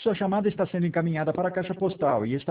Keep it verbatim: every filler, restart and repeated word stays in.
sua chamada está sendo encaminhada para a caixa postal e está